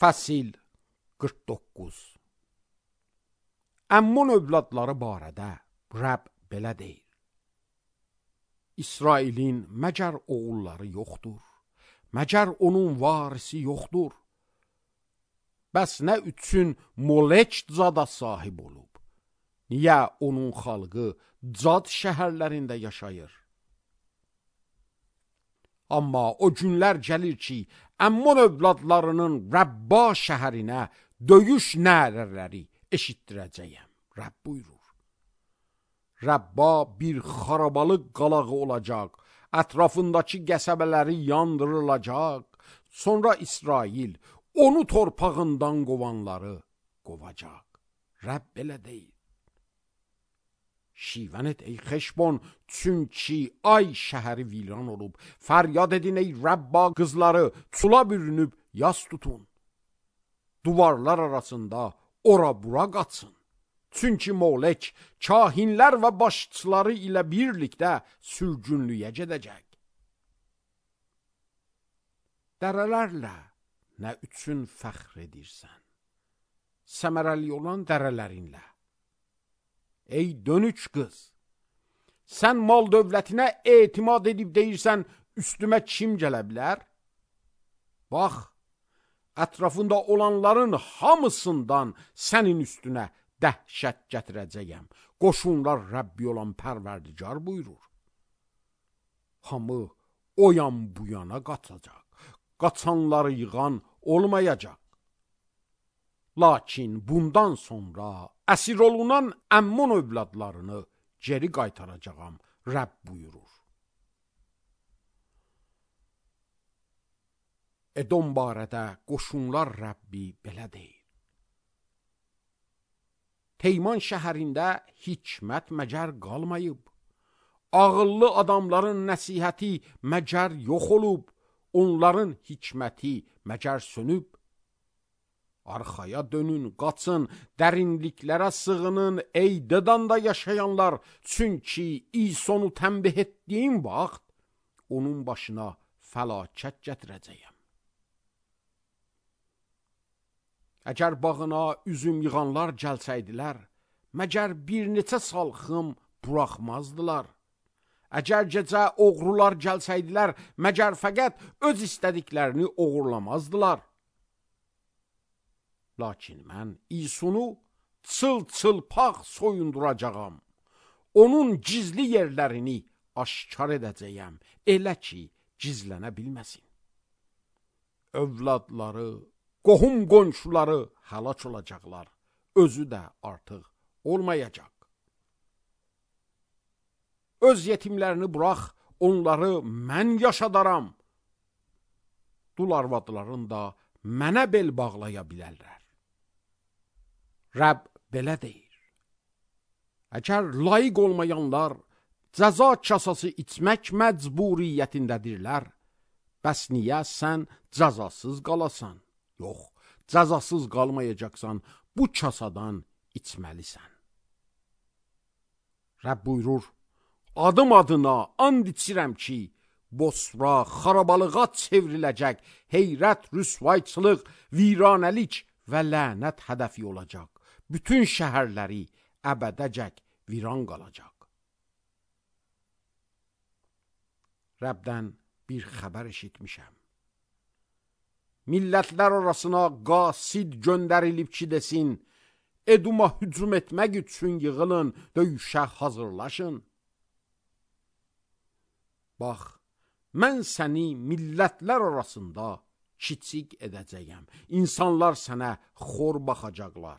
Fəsil 49. Əmmun övladları barədə Rəbb belə deyir: İsrailin məgər oğulları yoxdur, məgər onun varisi yoxdur. Bəs nə üçün Molek cada sahib olub? Niyə onun xalqı cad şəhərlərində yaşayır? Amma o günlər gəlir ki, Əmmun övladlarının Rəbba şəhərinə döyüş nərələri eşitdirəcəyəm. Rəbb buyurur. Rəbba bir xarabalıq qalağı olacaq, ətrafındakı qəsəbələri yandırılacaq, sonra İsrail onu torpağından qovanları qovacaq. Rəbb belə deyir. Şivən et ey Xeşbon, çünki ay şəhəri viran olub. Fəryad edin ey Rəbba qızları, çula bürünüb yas tutun. Duvarlar arasında ora bura qaçsın. Çünki Molek kahinlər və başçıları ilə birlikdə sürgünlüyə gedəcək. Dərələrlə nə üçün fəxr edirsən? Səmərəli olan dərələrinlə. Ey dönüç qız, sən mal dövlətinə etimad edib deyirsən, üstümə kim gələ bilər? Bax, ətrafında olanların hamısından sənin üstünə dəhşət gətirəcəyəm. Qoşunlar Rəbbi olan Pərverdigar buyurur. Hamı o yan bu yana qaçacaq, qaçanları yığan olmayacaq. Lakin bundan sonra əsir olunan Əmmun övladlarını geri qaytaracağam, Rəbb buyurur. Edom barədə qoşunlar Rəbbi belə deyir. Teyman şəhərində hikmət məgər qalmayıb, ağıllı adamların nəsihəti məgər yox olub, onların hikməti məgər sönüb. Arxaya dönün, qaçın, dərinliklərə sığının, ey Dedanda yaşayanlar, çünki İsonu tənbih etdiyim vaxt, onun başına fəlakət gətirəcəyəm. Əgər bağına üzüm yığanlar gəlsəydilər, məgər bir neçə salxım buraxmazdılar. Əgər gecə oğrular gəlsəydilər, məgər fəqət öz istədiklərini oğurlamazdılar. Lakin mən İsunu çıl-çılpaq soyunduracağam. Onun gizli yerlərini aşkar edəcəyəm, elə ki, gizlənə bilməsin. Övladları, qohum qonşuları həlak olacaqlar, özü də artıq olmayacaq. Öz yetimlərini burax, onları mən yaşadaram. Dul arvadların da mənə bel bağlaya bilərlər. Rəbb belə deyir. Əgər layiq olmayanlar cəza kasası içmək məcburiyyətindədirlər, bəs niyə sən cəzasız qalasan? Yox, cəzasız qalmayacaqsan, bu kasadan içməlisən. Rəbb buyurur, adım adına and içirəm ki, Bosra xarabalığa çevriləcək, heyrət, rüsvayçılıq, viranəlik və lənət hədəfi olacaq. Bütün şəhərləri əbədəcək viran qalacaq. Rəbdən bir xəbər eşitmişəm. Millətlər arasına qasid göndərilib ki desin, Eduma hücum etmək üçün yığılın, döyüşə hazırlaşın. Bax, mən səni millətlər arasında kiçik edəcəyəm. İnsanlar sənə xor baxacaqlar.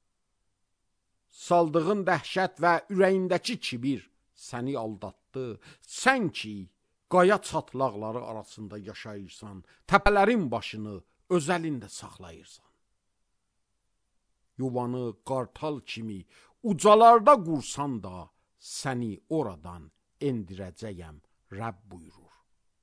Saldığın dəhşət və ürəyindəki kibir səni aldatdı. Sən ki, qaya çatlaqları arasında yaşayırsan, təpələrin başını öz əlində saxlayırsan. Yuvanı qartal kimi ucalarda qursan da, səni oradan endirəcəyəm, Rəbb buyurur.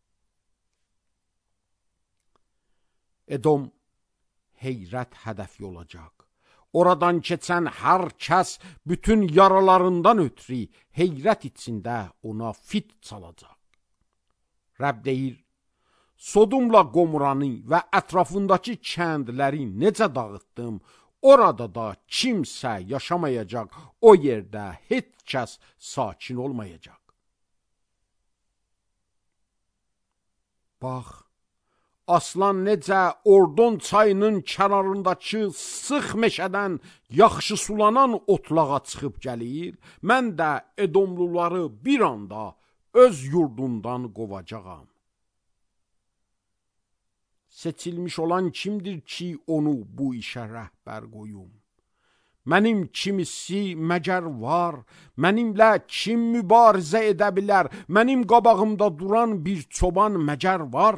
Edom heyrət hədəfi olacaq. Oradan keçən hər kəs bütün yaralarından ötürü heyrət içində ona fit çalacaq. Rəbb deyir, Sodumla Qomuranı və ətrafındakı kəndləri necə dağıtdım, orada da kimsə yaşamayacaq, o yerdə heç kəs sakin olmayacaq. Bax, aslan necə Ordon çayının kənarındakı sıx meşədən yaxşı sulanan otlağa çıxıb gəlir, mən də Edomluları bir anda öz yurdundan qovacağam. Seçilmiş olan kimdir ki, onu bu işə rəhbər qoyum? Mənim kimisi məgər var, mənimlə kim mübarizə edə bilər, mənim qabağımda duran bir çoban məgər var?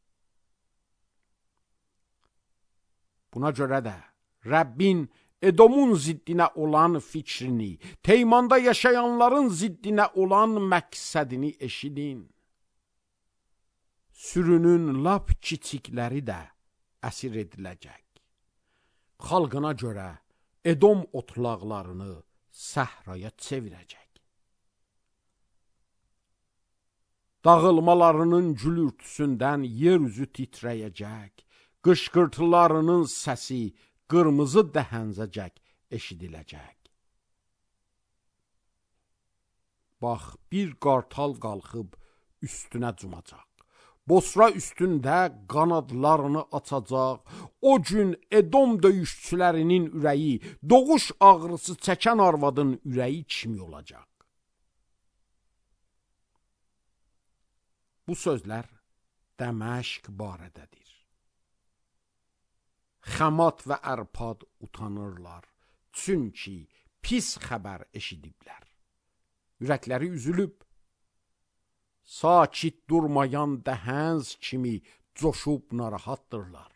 Buna görə də Rəbbin Edomun ziddinə olan fikrini, Teymanda yaşayanların ziddinə olan məqsədini eşidin. Sürünün lap kiçikləri də əsir ediləcək. Xalqına görə Edom otlaqlarını səhraya çevirəcək. Dağılmalarının gülürtüsündən yer üzü titrəyəcək, qışqırtılarının səsi qırmızı dəhəncəcək eşidiləcək. Bax, bir qartal qalxıb üstünə cumacaq. Bosra üstündə qanadlarını açacaq. O gün Edom döyüşçülərinin ürəyi, doğuş ağrısı çəkən arvadın ürəyi kimi olacaq. Bu sözlər Dəməşq barədədir. Xamat və Ərpad utanırlar, çünki pis xəbər eşidiblər. Ürəkləri üzülüb, sakit durmayan dəhənz kimi coşub narahatdırlar.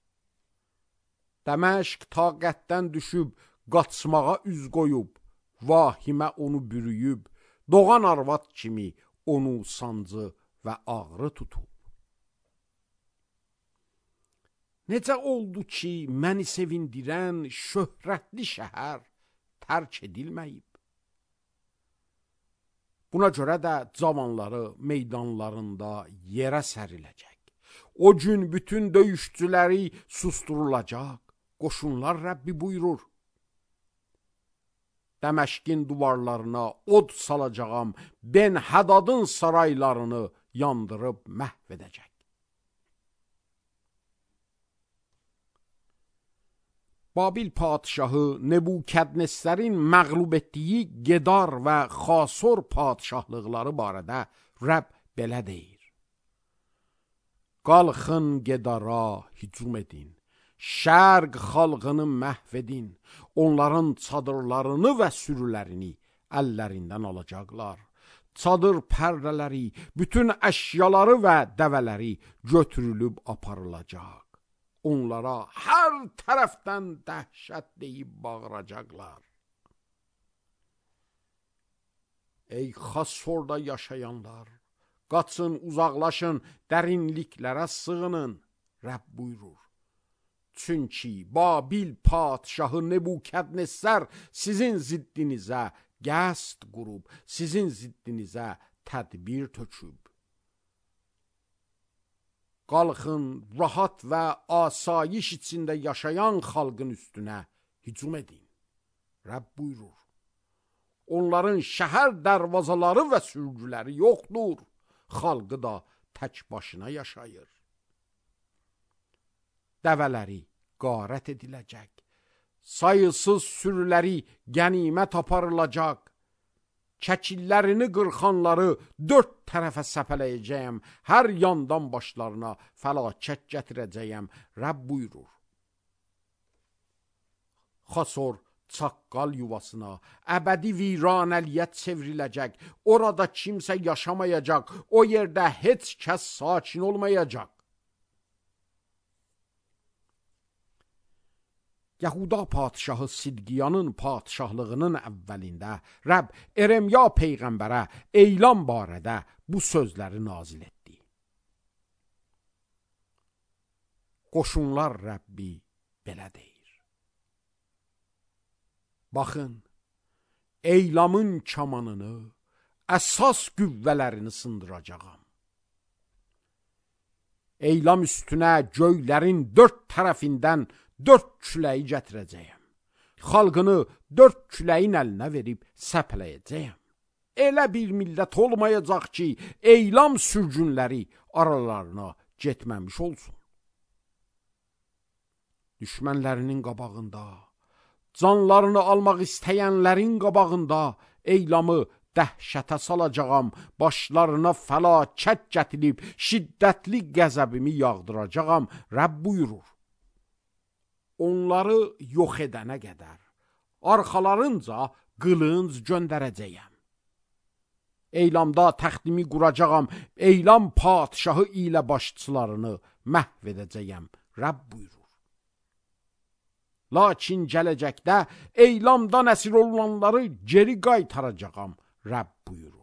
Dəməşq taqətdən düşüb, qaçmağa üz qoyub, vahimə onu bürüyüb, doğan arvad kimi onu sancı və ağrı tutub. Necə oldu ki, məni sevindirən şöhrətli şəhər tərk edilməyib? Buna görə də cavanları meydanlarında yerə səriləcək. O gün bütün döyüşçüləri susturulacaq. Qoşunlar Rəbbi buyurur. Dəməşqin duvarlarına od salacağam, Ben-Hədadın saraylarını yandırıb məhv edəcək. Babil padişahı Nebukadnesərin məğlub etdiyi Gedar və Xasor padişahlıqları barədə Rəbb belə deyir. Qalxın Gedara hücum edin, şərq xalqını məhv edin, onların çadırlarını və sürülərini əllərindən alacaqlar. Çadır pərdələri, bütün əşyaları və dəvələri götürülüb aparılacaq. Onlara hər tərəfdən dəhşət deyib bağıracaqlar. Ey Xasorda yaşayanlar, qaçın, uzaqlaşın, dərinliklərə sığının, Rəbb buyurur. Çünki Babil padişahı Nebukadnesər sizin ziddinizə qəsd qurub, sizin ziddinizə tədbir töküb. Qalxın, rahat və asayiş içində yaşayan xalqın üstünə hücum edin. Rəbb buyurur. Onların şəhər dərvazaları və sürgüləri yoxdur. Xalqı da tək başına yaşayır. Dəvələri qarət ediləcək. Sayısız sürüləri qənimət aparılacaq. Çəkillərini qırxanları dörd tərəfə səpələyəcəyəm. Hər yandan başlarına fəlakət gətirəcəyəm. Rəbb buyurur. Xasor çaqqal yuvasına, əbədi viranəliyə çevriləcək. Orada kimsə yaşamayacaq. O yerdə heç kəs sakin olmayacaq. Yahuda padişahı Sidqiyanın padişahlığının əvvəlində Rəbb Eremya peyğəmbərə eyləm barədə bu sözləri nazil etdi. Qoşunlar Rəbbi belə deyir. Baxın, eylamın kamanını, əsas qüvvələrini sındıracağam. Eylam üstünə göylərin 4 tərəfindən 4 küləyi gətirəcəyəm. Xalqını 4 küləyin əlinə verib səpləyəcəyəm. Elə bir millət olmayacaq ki, eylam sürgünləri aralarına getməmiş olsun. Düşmənlərinin qabağında, canlarını almaq istəyənlərin qabağında eylamı dəhşətə salacağam, başlarına fəlakət gətirib şiddətli qəzəbimi yağdıracağam, Rəbb buyurur. Onları yox edənə qədər arxalarınca qılınc göndərəcəyəm. Eylamda təxtimi quracağam, eylam padişahı ilə başçılarını məhv edəcəyəm, Rəbb buyurur. Lakin gələcəkdə eylamdan əsir olunanları geri qaytaracağam, Rəbb buyurur.